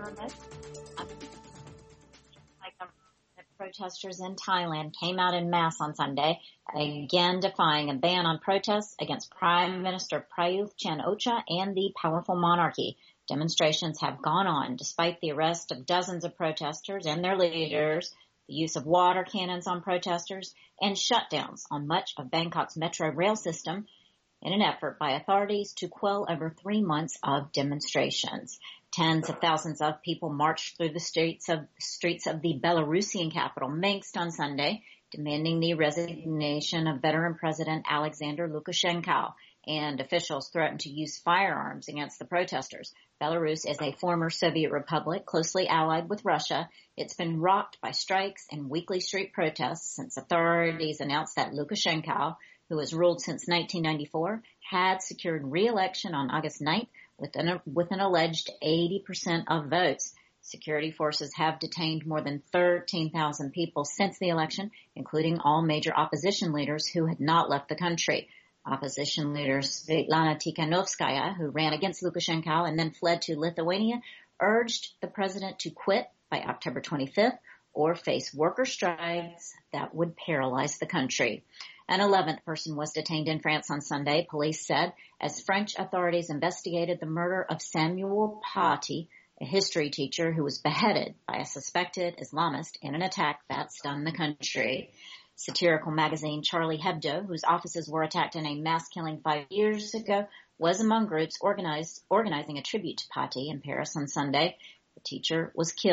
Protesters in Thailand came out en masse on Sunday, again defying a ban on protests against Prime Minister Prayut Chan-o-cha and the powerful monarchy. Demonstrations have gone on despite the arrest of dozens of protesters and their leaders, the use of water cannons on protesters, and shutdowns on much of Bangkok's metro rail system in an effort by authorities to quell over 3 months of demonstrations. Tens of thousands of people marched through the streets of the Belarusian capital, Minsk, on Sunday, demanding the resignation of veteran President Alexander Lukashenko, and officials threatened to use firearms against the protesters. Belarus is a former Soviet republic closely allied with Russia. It's been rocked by strikes and weekly street protests since authorities announced that Lukashenko, who has ruled since 1994, had secured re-election on August 9th with an alleged 80% of votes. Security forces have detained more than 13,000 people since the election, including all major opposition leaders who had not left the country. Opposition leader Svetlana Tikhanovskaya, who ran against Lukashenko and then fled to Lithuania, urged the president to quit by October 25th or face worker strikes that would paralyze the country. An 11th person was detained in France on Sunday, police said, as French authorities investigated the murder of Samuel Paty, a history teacher who was beheaded by a suspected Islamist in an attack that stunned the country. Satirical magazine Charlie Hebdo, whose offices were attacked in a mass killing 5 years ago, was among groups organizing a tribute to Paty in Paris on Sunday. The teacher who was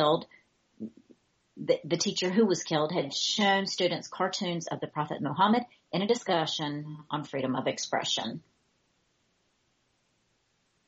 killed had shown students cartoons of the Prophet Muhammad in a discussion on freedom of expression.